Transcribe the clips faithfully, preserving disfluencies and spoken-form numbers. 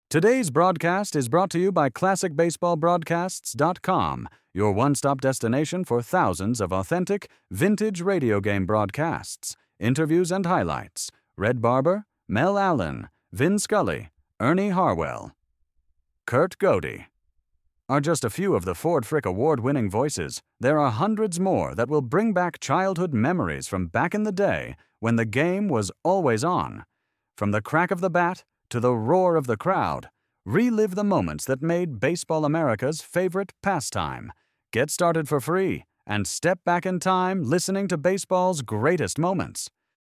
Today's broadcast is brought to you by Classic Baseball Broadcasts dot com, your one-stop destination for thousands of authentic, vintage radio game broadcasts, interviews and highlights. Red Barber, Mel Allen, Vin Scully, Ernie Harwell, Kurt Godey are just a few of the Ford Frick award-winning voices. There are hundreds more that will bring back childhood memories from back in the day when the game was always on. From the crack of the bat to the roar of the crowd, relive the moments that made Baseball America's favorite pastime. Get started for free and step back in time listening to baseball's greatest moments.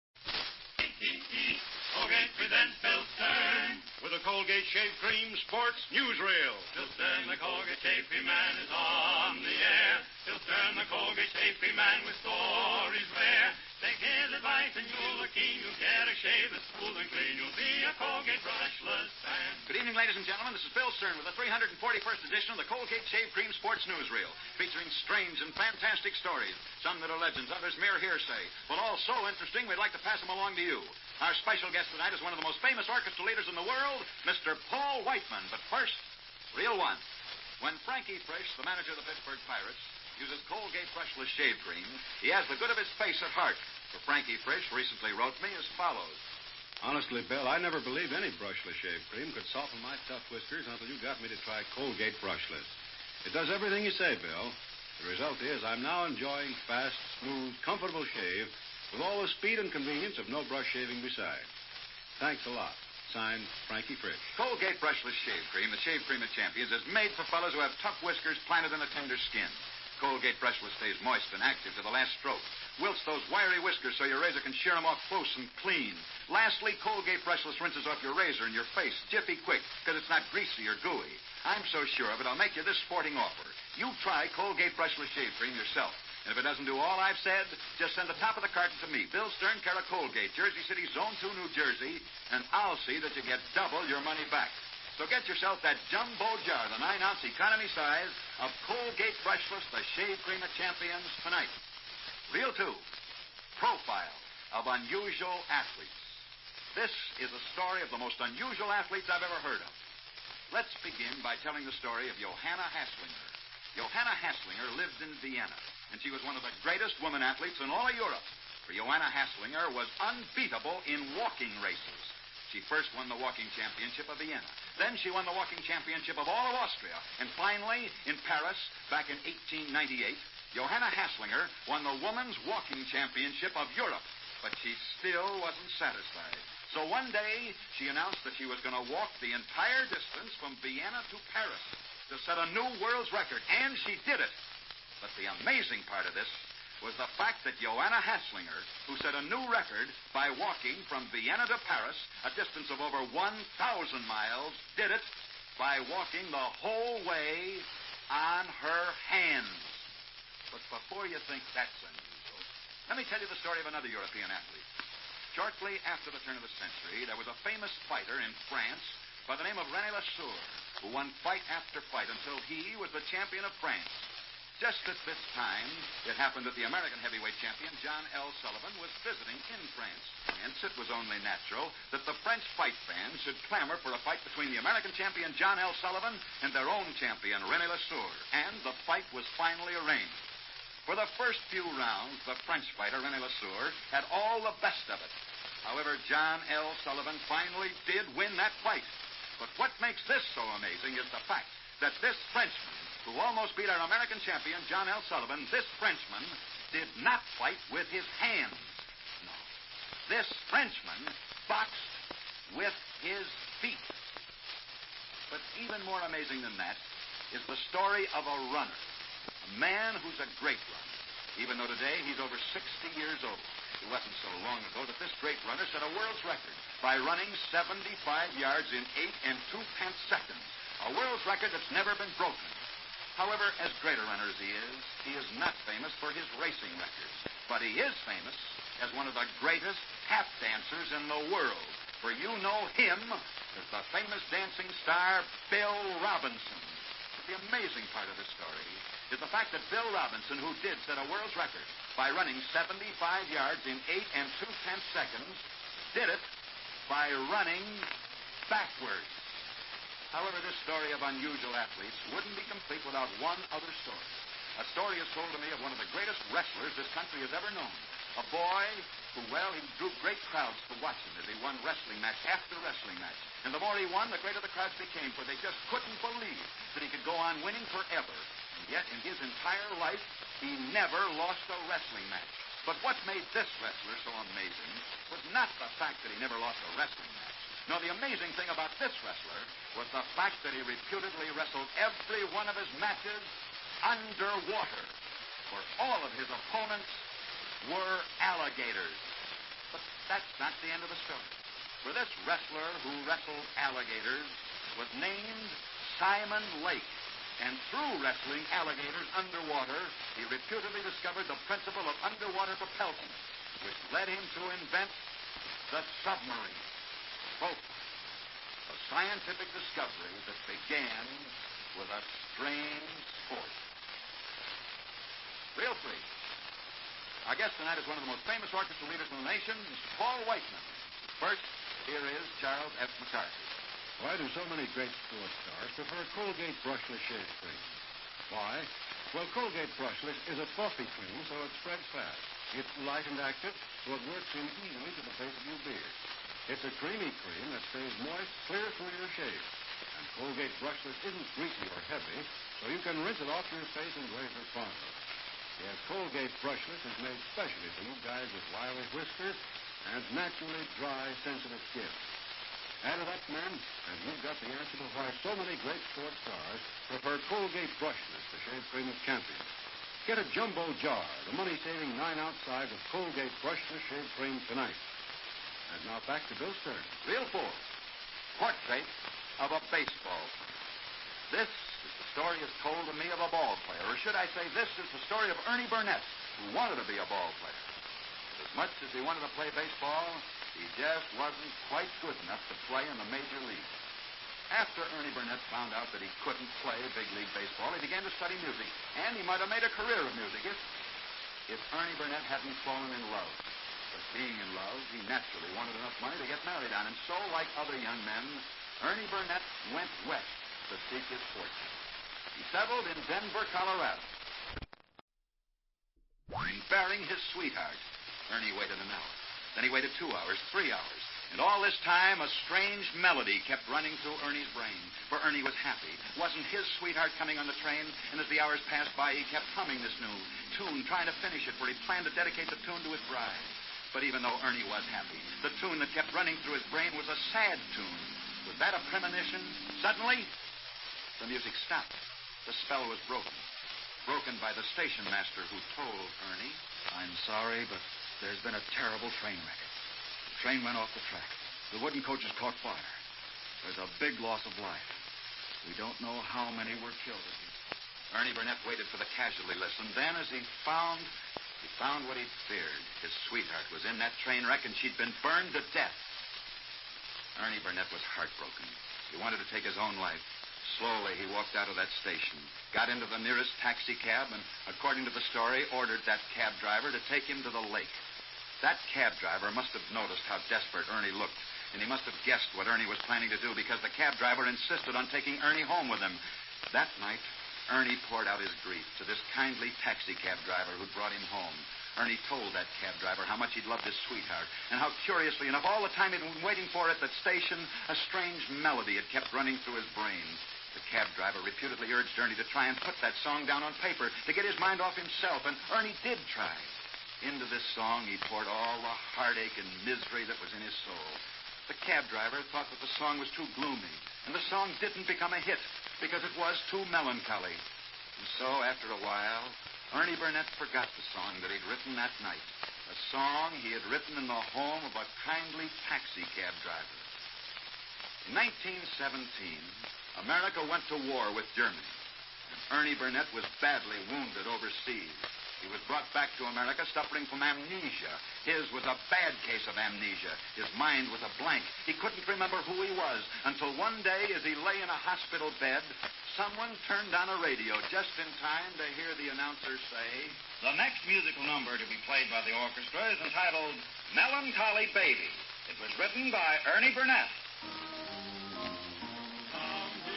Colgate presents Bill Stern with the Colgate Shave Cream Sports Newsreel. Bill Stern, the Colgate Shave Cream Man, is on the air. Bill Stern, the Colgate Shave Cream Man, with stories rare. Take his advice and you'll look keen. You'll get a shave that's smooth and clean. You'll be a Colgate brushless fan. Good evening, ladies and gentlemen. This is Bill Stern with the three hundred forty-first edition of the Colgate Shave Cream Sports Newsreel, featuring strange and fantastic stories. Some that are legends, others mere hearsay. But all so interesting, we'd like to pass them along to you. Our special guest tonight is one of the most famous orchestra leaders in the world, Mister Paul Whiteman. But first, real one. When Frankie Frisch, the manager of the Pittsburgh Pirates, uses Colgate brushless shave cream, he has the good of his face at heart. For Frankie Frisch recently wrote me as follows. Honestly, Bill, I never believed any brushless shave cream could soften my tough whiskers until you got me to try Colgate brushless. It does everything you say, Bill. The result is I'm now enjoying fast, smooth, comfortable shave with all the speed and convenience of no brush shaving besides. Thanks a lot. Signed, Frankie Frisch. Colgate brushless shave cream, the shave cream of champions, is made for fellows who have tough whiskers planted in a tender skin. Colgate brushless stays moist and active to the last stroke. Wilts those wiry whiskers so your razor can shear them off close and clean. Lastly, Colgate brushless rinses off your razor and your face jiffy quick because it's not greasy or gooey. I'm so sure of it, I'll make you this sporting offer. You try Colgate brushless shave cream yourself. And if it doesn't do all I've said, just send the top of the carton to me, Bill Stern, care of Colgate, Jersey City, Zone two, New Jersey, and I'll see that you get double your money back. So get yourself that jumbo jar, the nine-ounce economy size of Colgate brushless, the shave cream of champions, tonight. Reel two, Profile of Unusual Athletes. This is a story of the most unusual athletes I've ever heard of. Let's begin by telling the story of Johanna Haslinger. Johanna Haslinger lived in Vienna, and she was one of the greatest women athletes in all of Europe. For Johanna Haslinger was unbeatable in walking races. She first won the walking championship of Vienna. Then she won the walking championship of all of Austria. And finally, in Paris, back in eighteen ninety-eight, Johanna Haslinger won the women's walking championship of Europe. But she still wasn't satisfied. So one day, she announced that she was going to walk the entire distance from Vienna to Paris to set a new world's record. And she did it. But the amazing part of this was the fact that Johanna Haslinger, who set a new record by walking from Vienna to Paris, a distance of over one thousand miles, did it by walking the whole way on her hands. But before you think that's unusual, let me tell you the story of another European athlete. Shortly after the turn of the century, there was a famous fighter in France by the name of René Lassour, who won fight after fight until he was the champion of France. Just at this time, it happened that the American heavyweight champion, John L. Sullivan, was visiting in France. Hence, it was only natural that the French fight fans should clamor for a fight between the American champion, John L. Sullivan, and their own champion, René Lassour. And the fight was finally arranged. For the first few rounds, the French fighter, René Lassour, had all the best of it. However, John L. Sullivan finally did win that fight. But what makes this so amazing is the fact that this Frenchman, who almost beat our American champion, John L. Sullivan, this Frenchman did not fight with his hands. No. This Frenchman boxed with his feet. But even more amazing than that is the story of a runner, a man who's a great runner, even though today he's over sixty years old. It wasn't so long ago that this great runner set a world's record by running seventy-five yards in eight and two-tenths seconds, a world's record that's never been broken. However, as great a runner as he is, he is not famous for his racing records. But he is famous as one of the greatest tap dancers in the world. For you know him as the famous dancing star, Bill Robinson. But the amazing part of this story is the fact that Bill Robinson, who did set a world's record by running seventy-five yards in eight and two-tenths seconds, did it by running backwards. However, this story of unusual athletes wouldn't be complete without one other story. A story is told to me of one of the greatest wrestlers this country has ever known. A boy who, well, he drew great crowds to watch him as he won wrestling match after wrestling match. And the more he won, the greater the crowds became, for they just couldn't believe that he could go on winning forever. And yet, in his entire life, he never lost a wrestling match. But what made this wrestler so amazing was not the fact that he never lost a wrestling match. No, the amazing thing about this wrestler was the fact that he reputedly wrestled every one of his matches underwater. For all of his opponents were alligators. But that's not the end of the story. For this wrestler who wrestled alligators was named Simon Lake. And through wrestling alligators underwater, he reputedly discovered the principle of underwater propulsion, which led him to invent the submarine. Folks, a scientific discovery that began with a strange sport. Real free. Our guest tonight is one of the most famous orchestra leaders in the nation, Mister Paul Whiteman. First, here is Charles F. McCarthy. Why do so many great sports stars prefer Colgate brushless shave cream? Why? Well, Colgate brushless is a fluffy cream, so it spreads fast. It's light and active, so it works in easily to the face of your beard. It's a creamy cream that stays moist clear through your shave. And Colgate brushless isn't greasy or heavy, so you can rinse it off your face and razor fondly. Yes, Colgate brushless is made specially for you guys with wiry whiskers and naturally dry, sensitive skin. Add it up, men, and you've got the answer to why so many great sports stars prefer Colgate brushless, the shave cream of champions. Get a jumbo jar, the money-saving nine-ounce size of Colgate brushless shave cream tonight. And now back to Bill Stern. Reel four. Portrait of a baseball player. This is the story is told to me of a ball player, or should I say this is the story of Ernie Burnett, who wanted to be a ball player. But as much as he wanted to play baseball, he just wasn't quite good enough to play in the major leagues. After Ernie Burnett found out that he couldn't play big league baseball, he began to study music, and he might have made a career of music if, if Ernie Burnett hadn't fallen in love. But being in love, he naturally wanted enough money to get married on, and so, like other young men, Ernie Burnett went west to seek his fortune. He settled in Denver, Colorado. Bearing his sweetheart, Ernie waited an hour. Then he waited two hours, three hours. And all this time, a strange melody kept running through Ernie's brain. For Ernie was happy. Wasn't his sweetheart coming on the train? And as the hours passed by, he kept humming this new tune, trying to finish it, for he planned to dedicate the tune to his bride. But even though Ernie was happy, the tune that kept running through his brain was a sad tune. Was that a premonition? Suddenly, the music stopped. The spell was broken. Broken by the station master who told Ernie, I'm sorry, but there's been a terrible train wreck. The train went off the track. The wooden coaches caught fire. There's a big loss of life. We don't know how many were killed. Ernie Burnett waited for the casualty list, and then as he found, he found what he'd feared. His sweetheart was in that train wreck, and she'd been burned to death. Ernie Burnett was heartbroken. He wanted to take his own life. Slowly, he walked out of that station, got into the nearest taxi cab, and, according to the story, ordered that cab driver to take him to the lake. That cab driver must have noticed how desperate Ernie looked, and he must have guessed what Ernie was planning to do, because the cab driver insisted on taking Ernie home with him. That night, Ernie poured out his grief to this kindly taxi cab driver who brought him home. Ernie told that cab driver how much he'd loved his sweetheart, and how, curiously enough, all the time he'd been waiting for at that station, a strange melody had kept running through his brain. The cab driver reputedly urged Ernie to try and put that song down on paper to get his mind off himself, and Ernie did try. Into this song, he poured all the heartache and misery that was in his soul. The cab driver thought that the song was too gloomy, and the song didn't become a hit because it was too melancholy. And so, after a while, Ernie Burnett forgot the song that he'd written that night, a song he had written in the home of a kindly taxi cab driver. In nineteen seventeen, America went to war with Germany, and Ernie Burnett was badly wounded overseas. He was brought back to America suffering from amnesia. His was a bad case of amnesia. His mind was a blank. He couldn't remember who he was until one day, as he lay in a hospital bed, someone turned on a radio just in time to hear the announcer say, "The next musical number to be played by the orchestra is entitled Melancholy Baby. It was written by Ernie Burnett."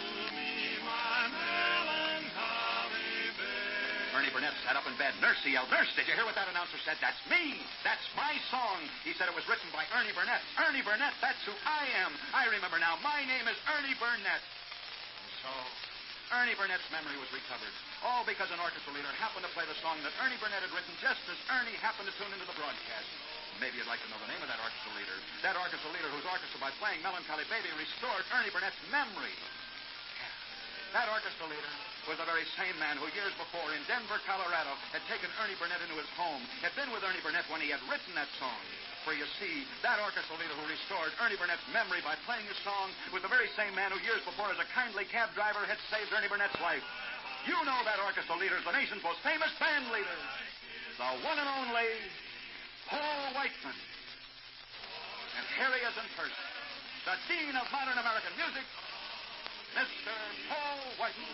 Burnett sat up in bed. Nurse, he yelled. Nurse, did you hear what that announcer said? That's me. That's my song. He said it was written by Ernie Burnett. Ernie Burnett, that's who I am. I remember now. My name is Ernie Burnett. And so, Ernie Burnett's memory was recovered. All because an orchestra leader happened to play the song that Ernie Burnett had written just as Ernie happened to tune into the broadcast. Maybe you'd like to know the name of that orchestra leader. That orchestra leader whose orchestra, by playing Melancholy Baby, restored Ernie Burnett's memory. That orchestra leader was the very same man who years before in Denver, Colorado, had taken Ernie Burnett into his home, had been with Ernie Burnett when he had written that song. For you see, that orchestra leader who restored Ernie Burnett's memory by playing his song was the very same man who years before as a kindly cab driver had saved Ernie Burnett's life. You know that orchestra leader is the nation's most famous band leader. The one and only Paul Whiteman. And here he is in person. The Dean of Modern American Music, Mister Paul Whiteman.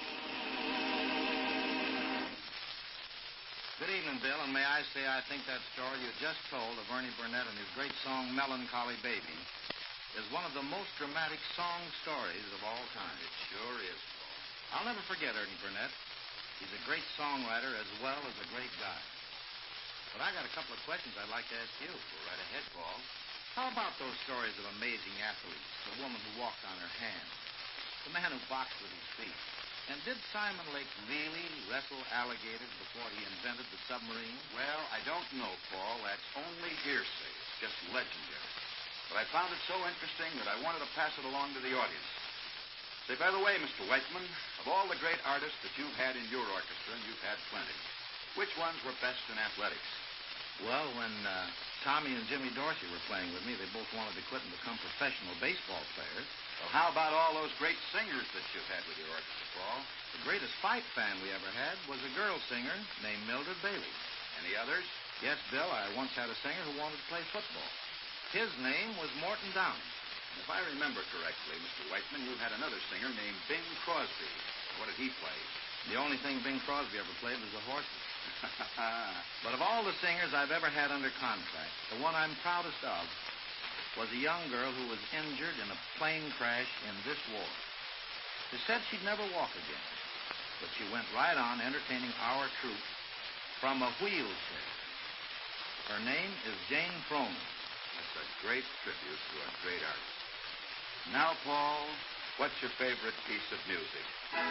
Good evening, Bill, and may I say I think that story you just told of Ernie Burnett and his great song, Melancholy Baby, is one of the most dramatic song stories of all time. It sure is, Paul. I'll never forget Ernie Burnett. He's a great songwriter as well as a great guy. But I got a couple of questions I'd like to ask you. Go right ahead, Paul. How about those stories of amazing athletes? The woman who walked on her hands. The man who boxed with his feet. And did Simon Lake really wrestle alligators before he invented the submarine? Well, I don't know, Paul. That's only hearsay. It's just legendary. But I found it so interesting that I wanted to pass it along to the audience. Say, by the way, Mister Whiteman, of all the great artists that you've had in your orchestra, and you've had plenty, which ones were best in athletics? Well, when uh, Tommy and Jimmy Dorsey were playing with me, they both wanted to quit and become professional baseball players. Well, how about all those great singers that you've had with your orchestra, Paul? The greatest fight fan we ever had was a girl singer named Mildred Bailey. Any others? Yes, Bill, I once had a singer who wanted to play football. His name was Morton Downey. If I remember correctly, Mister Whiteman, you had another singer named Bing Crosby. What did he play? The only thing Bing Crosby ever played was the horses. But of all the singers I've ever had under contract, the one I'm proudest of was a young girl who was injured in a plane crash in this war. She said she'd never walk again, but she went right on entertaining our troops from a wheelchair. Her name is Jane Froman. That's a great tribute to a great artist. Now, Paul, what's your favorite piece of music?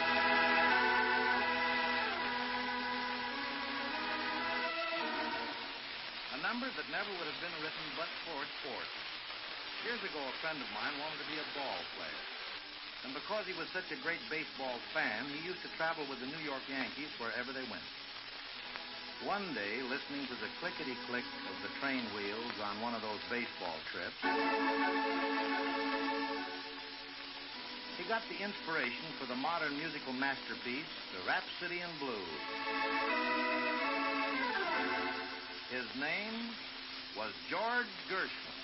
A number that never would have been written but for sport. Years ago, a friend of mine wanted to be a ball player. And because he was such a great baseball fan, he used to travel with the New York Yankees wherever they went. One day, listening to the clickety-click of the train wheels on one of those baseball trips, he got the inspiration for the modern musical masterpiece, The Rhapsody in Blues. His name was George Gershwin.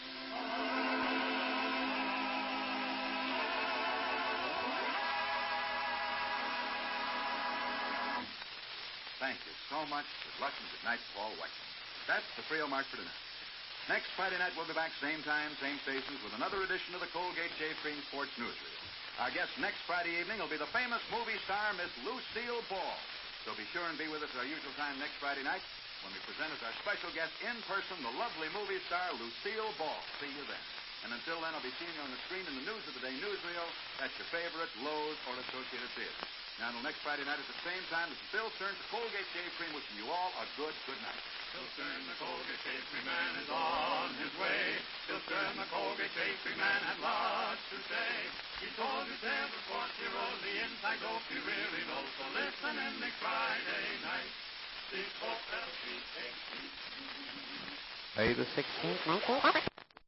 Thank you so much. Good luck and good night, Paul Whiteman. That's the Frio Mark for tonight. Next Friday night, we'll be back same time, same stations, with another edition of the Colgate Shave Cream Sports Newsreel. Our guest next Friday evening will be the famous movie star, Miss Lucille Ball. So be sure and be with us at our usual time next Friday night when we present as our special guest in person the lovely movie star, Lucille Ball. See you then. And until then, I'll be seeing you on the screen in the News of the Day newsreel at your favorite Lowe's or Associated Theater. Now, until next Friday night at the same time, this is Bill Stearns of Colgate Shave Cream wishing you all a good, good night. Bill Stearns, the Colgate Shave Cream man, is on his way. Bill Stearns, the Colgate Shave Cream man, had lots to say. He told his ever forty-year-old the inside dope he really knows. So listen in next Friday night. Six Hotel Street, eight Street. May the sixteenth, nineteen...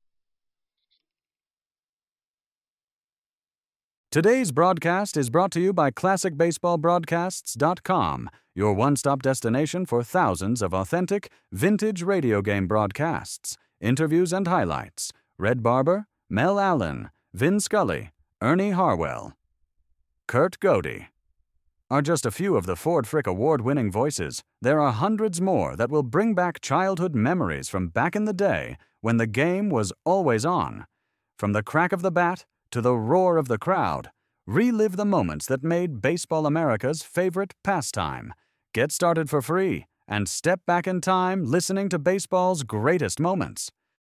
Today's broadcast is brought to you by Classic Baseball Broadcasts dot com, your one-stop destination for thousands of authentic, vintage radio game broadcasts, interviews and highlights. Red Barber, Mel Allen, Vin Scully, Ernie Harwell, Kurt Godey are just a few of the Ford Frick award-winning voices. There are hundreds more that will bring back childhood memories from back in the day when the game was always on. From the crack of the bat to the roar of the crowd, relive the moments that made Baseball America's favorite pastime. Get started for free and step back in time listening to baseball's greatest moments.